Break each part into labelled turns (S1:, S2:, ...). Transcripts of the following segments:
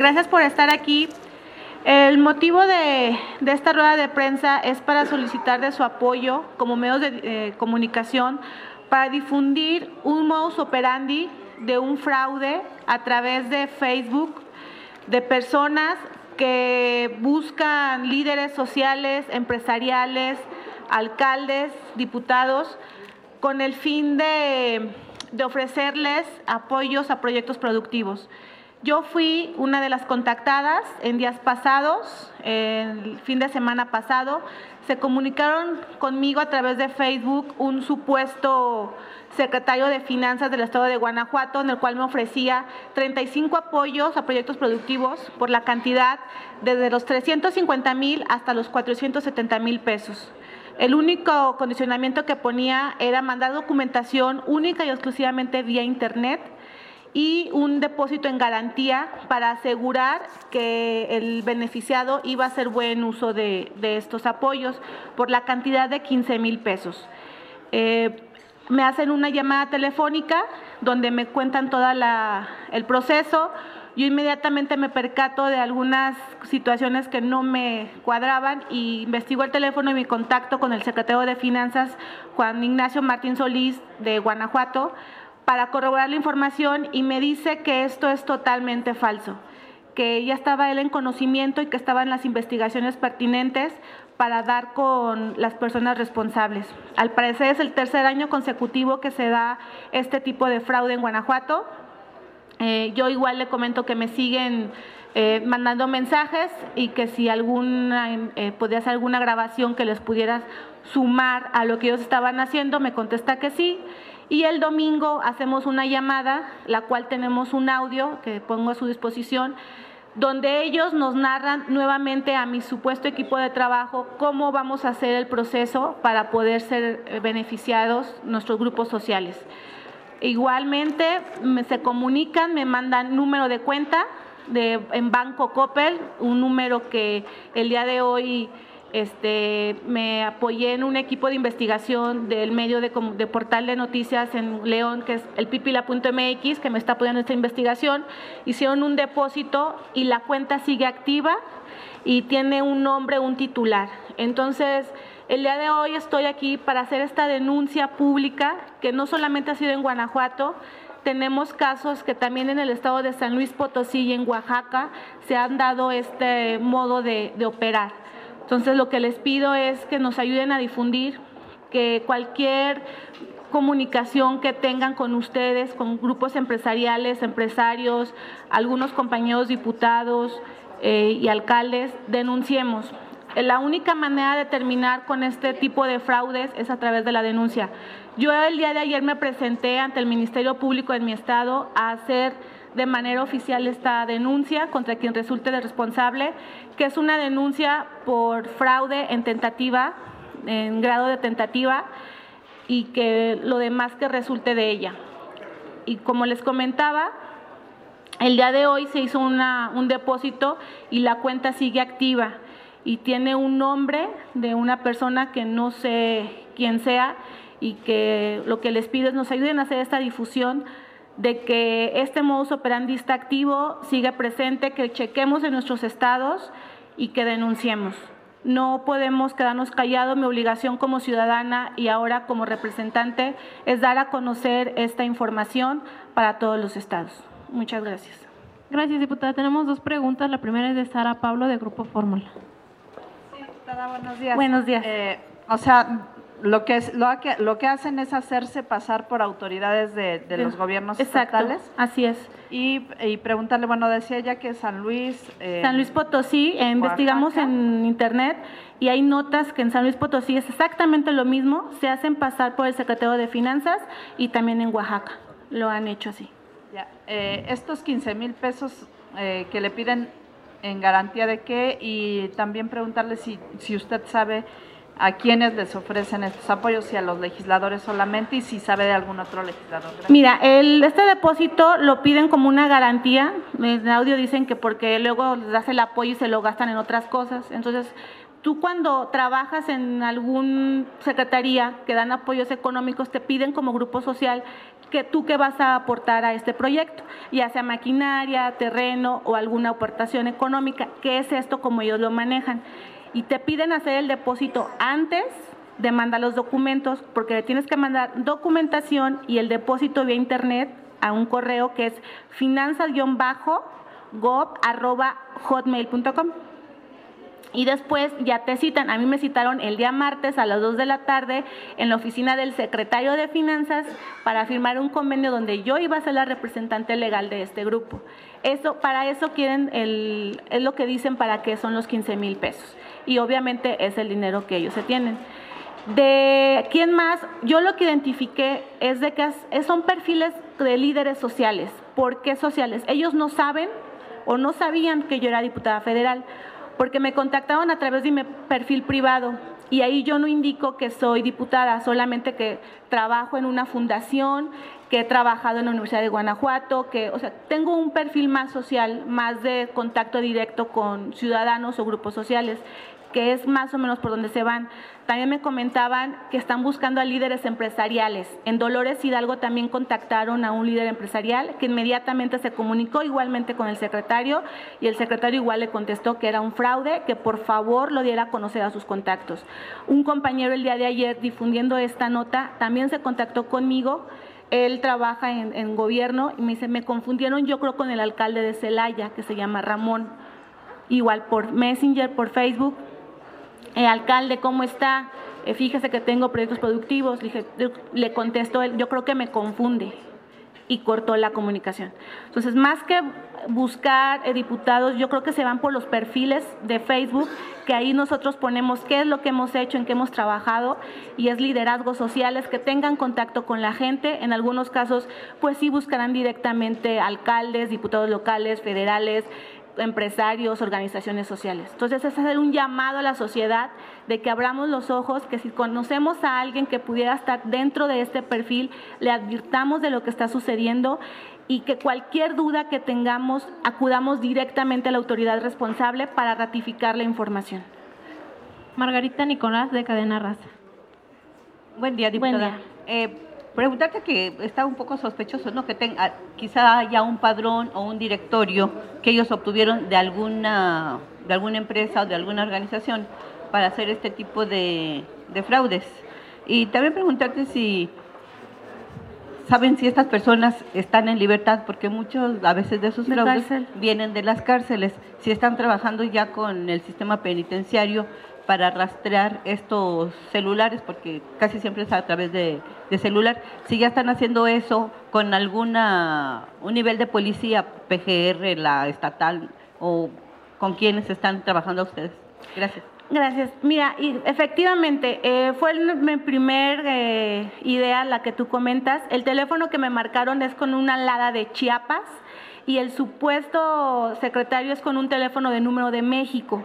S1: Gracias por estar aquí. El motivo de esta rueda de prensa es para solicitar de su apoyo como medios de comunicación para difundir un modus operandi de un fraude a través de Facebook de personas que buscan líderes sociales, empresariales, alcaldes, diputados, con el fin de ofrecerles apoyos a proyectos productivos. Yo fui una de las contactadas en días pasados, el fin de semana pasado. Se comunicaron conmigo a través de Facebook un supuesto secretario de Finanzas del Estado de Guanajuato, en el cual me ofrecía 35 apoyos a proyectos productivos por la cantidad desde los 350,000 hasta los 470,000 pesos. El único condicionamiento que ponía era mandar documentación única y exclusivamente vía internet y un depósito en garantía para asegurar que el beneficiado iba a hacer buen uso de estos apoyos por la cantidad de 15,000 pesos. Me hacen una llamada telefónica donde me cuentan todo el proceso. Yo inmediatamente me percato de algunas situaciones que no me cuadraban y investigo el teléfono y mi contacto con el secretario de Finanzas, Juan Ignacio Martín Solís, de Guanajuato, para corroborar la información, y me dice que esto es totalmente falso, que ya estaba él en conocimiento y que estaban las investigaciones pertinentes para dar con las personas responsables. Al parecer es el tercer año consecutivo que se da este tipo de fraude en Guanajuato. Yo igual le comento que me siguen mandando mensajes y que si podía hacer alguna grabación que les pudiera sumar a lo que ellos estaban haciendo, me contesta que sí. Y el domingo hacemos una llamada, la cual tenemos un audio que pongo a su disposición, donde ellos nos narran nuevamente a mi supuesto equipo de trabajo cómo vamos a hacer el proceso para poder ser beneficiados nuestros grupos sociales. Igualmente se comunican, me mandan número de cuenta en Banco Coppel, un número que el día de hoy me apoyé en un equipo de investigación del medio de portal de noticias en León, que es el pipila.mx, que me está apoyando en esta investigación. Hicieron un depósito y la cuenta sigue activa y tiene un nombre, un titular. Entonces, el día de hoy estoy aquí para hacer esta denuncia pública, que no solamente ha sido en Guanajuato, tenemos casos que también en el estado de San Luis Potosí y en Oaxaca se han dado este modo de operar. Entonces, lo que les pido es que nos ayuden a difundir, que cualquier comunicación que tengan con ustedes, con grupos empresariales, empresarios, algunos compañeros diputados y alcaldes, denunciemos. La única manera de terminar con este tipo de fraudes es a través de la denuncia. Yo el día de ayer me presenté ante el Ministerio Público de mi estado a hacer de manera oficial esta denuncia contra quien resulte de responsable, que es una denuncia por fraude en tentativa, en grado de tentativa, y que lo demás que resulte de ella. Y como les comentaba, el día de hoy se hizo un depósito y la cuenta sigue activa y tiene un nombre de una persona que no sé quién sea, y que lo que les pido es nos ayuden a hacer esta difusión de que este modus operandi está activo, sigue presente, que chequemos en nuestros estados y que denunciemos. No podemos quedarnos callados. Mi obligación como ciudadana y ahora como representante es dar a conocer esta información para todos los estados. Muchas gracias.
S2: Gracias, diputada. Tenemos dos preguntas. La primera es de Sara Pablo, de Grupo Fórmula.
S3: Sí, diputada, buenos días.
S1: Buenos días.
S3: Lo que hacen es hacerse pasar por autoridades de los gobiernos estatales.
S1: Así es.
S3: Y preguntarle, bueno, decía ella que San Luis
S1: Potosí, investigamos en internet y hay notas que en San Luis Potosí es exactamente lo mismo, se hacen pasar por el secretario de Finanzas, y también en Oaxaca lo han hecho así.
S3: Ya, estos 15,000 pesos que le piden, ¿en garantía de qué? Y también preguntarle si usted sabe a quiénes les ofrecen estos apoyos, si a los legisladores solamente, y si sabe de algún otro legislador. Gracias.
S1: Mira, este depósito lo piden como una garantía. En el audio dicen que porque luego les das el apoyo y se lo gastan en otras cosas. Entonces, tú cuando trabajas en algún secretaría que dan apoyos económicos, te piden como grupo social que tú qué vas a aportar a este proyecto, ya sea maquinaria, terreno o alguna aportación económica. ¿Qué es esto? Como ellos lo manejan. Y te piden hacer el depósito antes de mandar los documentos, porque le tienes que mandar documentación y el depósito vía internet a un correo que es finanzas-gov@hotmail.com. Y después ya te citan. A mí me citaron el día martes a las 2 de la tarde en la oficina del secretario de Finanzas para firmar un convenio donde yo iba a ser la representante legal de este grupo. Para eso quieren, es lo que dicen para qué son los 15,000 pesos. Y obviamente es el dinero que ellos se tienen. ¿De quién más? Yo lo que identifiqué es de que son perfiles de líderes sociales. ¿Por qué sociales? Ellos no saben o no sabían que yo era diputada federal, porque me contactaron a través de mi perfil privado y ahí yo no indico que soy diputada, solamente que trabajo en una fundación, que he trabajado en la Universidad de Guanajuato, tengo un perfil más social, más de contacto directo con ciudadanos o grupos sociales, que es más o menos por donde se van. También me comentaban que están buscando a líderes empresariales. En Dolores Hidalgo también contactaron a un líder empresarial que inmediatamente se comunicó igualmente con el secretario y el secretario igual le contestó que era un fraude, que por favor lo diera a conocer a sus contactos. Un compañero el día de ayer difundiendo esta nota también se contactó conmigo. Él trabaja en gobierno y me dice, me confundieron yo creo con el alcalde de Celaya, que se llama Ramón, igual por Messenger, por Facebook. Alcalde, ¿cómo está? Fíjese que tengo proyectos productivos. Le contestó él, yo creo que me confunde, y cortó la comunicación. Entonces, más que buscar diputados, yo creo que se van por los perfiles de Facebook, que ahí nosotros ponemos qué es lo que hemos hecho, en qué hemos trabajado, y es liderazgos sociales que tengan contacto con la gente. En algunos casos, pues sí buscarán directamente alcaldes, diputados locales, federales, empresarios, organizaciones sociales. Entonces, es hacer un llamado a la sociedad de que abramos los ojos, que si conocemos a alguien que pudiera estar dentro de este perfil, le advirtamos de lo que está sucediendo y que cualquier duda que tengamos, acudamos directamente a la autoridad responsable para ratificar la información.
S2: Margarita Nicolás, de Cadena Raza.
S4: Buen día, diputada.
S1: Buen día.
S4: Preguntarte, que está un poco sospechoso, ¿no? Que quizá haya un padrón o un directorio que ellos obtuvieron de alguna empresa o de alguna organización para hacer este tipo de fraudes. Y también preguntarte si saben si estas personas están en libertad, porque muchos a veces de esos fraudes vienen de las cárceles, si están trabajando ya con el sistema penitenciario para rastrear estos celulares, porque casi siempre es a través de celular. Si ya están haciendo eso con un nivel de policía, PGR, la estatal, o con quienes están trabajando ustedes. Gracias.
S1: Gracias. Mira, efectivamente, fue mi primer idea la que tú comentas. El teléfono que me marcaron es con una alada de Chiapas y el supuesto secretario es con un teléfono de número de México.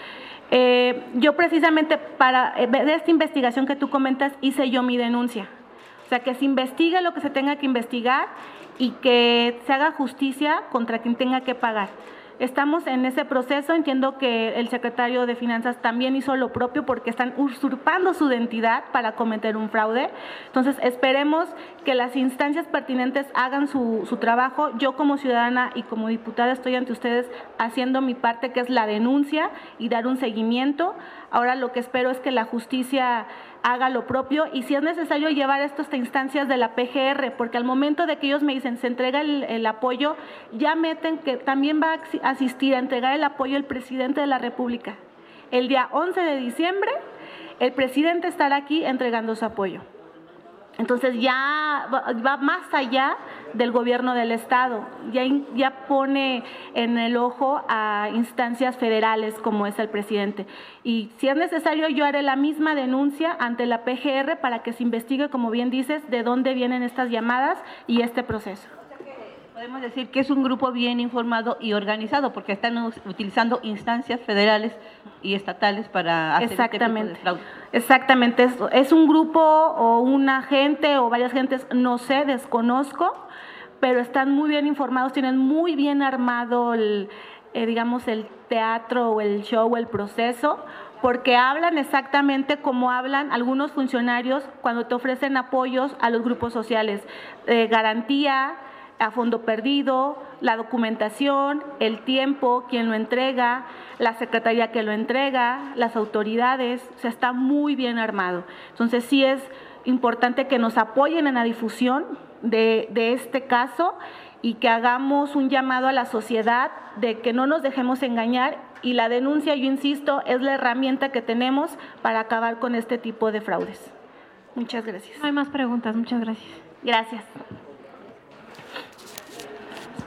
S1: Yo precisamente para ver esta investigación que tú comentas hice yo mi denuncia. O sea, que se investigue lo que se tenga que investigar y que se haga justicia contra quien tenga que pagar. Estamos en ese proceso. Entiendo que el secretario de Finanzas también hizo lo propio porque están usurpando su identidad para cometer un fraude. Entonces, esperemos que las instancias pertinentes hagan su trabajo. Yo como ciudadana y como diputada estoy ante ustedes haciendo mi parte, que es la denuncia y dar un seguimiento. Ahora lo que espero es que la justicia haga lo propio y si es necesario llevar esto hasta instancias de la PGR, porque al momento de que ellos me dicen se entrega el apoyo, ya meten que también va a asistir a entregar el apoyo el presidente de la República. El día 11 de diciembre, el presidente estará aquí entregando su apoyo. Entonces ya va más allá del gobierno del estado, ya pone en el ojo a instancias federales como es el presidente. Y si es necesario yo haré la misma denuncia ante la PGR para que se investigue, como bien dices, de dónde vienen estas llamadas y este proceso.
S4: Podemos decir que es un grupo bien informado y organizado porque están utilizando instancias federales y estatales para hacer este tipo de fraude.
S1: Exactamente, es un grupo o una gente o varias gentes, no sé, desconozco, pero están muy bien informados, tienen muy bien armado el teatro o el show o el proceso porque hablan exactamente como hablan algunos funcionarios cuando te ofrecen apoyos a los grupos sociales. Garantía, a fondo perdido, la documentación, el tiempo, quien lo entrega, la secretaría que lo entrega, las autoridades, o sea, está muy bien armado. Entonces sí es importante que nos apoyen en la difusión de este caso y que hagamos un llamado a la sociedad de que no nos dejemos engañar, y la denuncia, yo insisto, es la herramienta que tenemos para acabar con este tipo de fraudes. Muchas gracias.
S2: No hay más preguntas, muchas gracias.
S1: Gracias.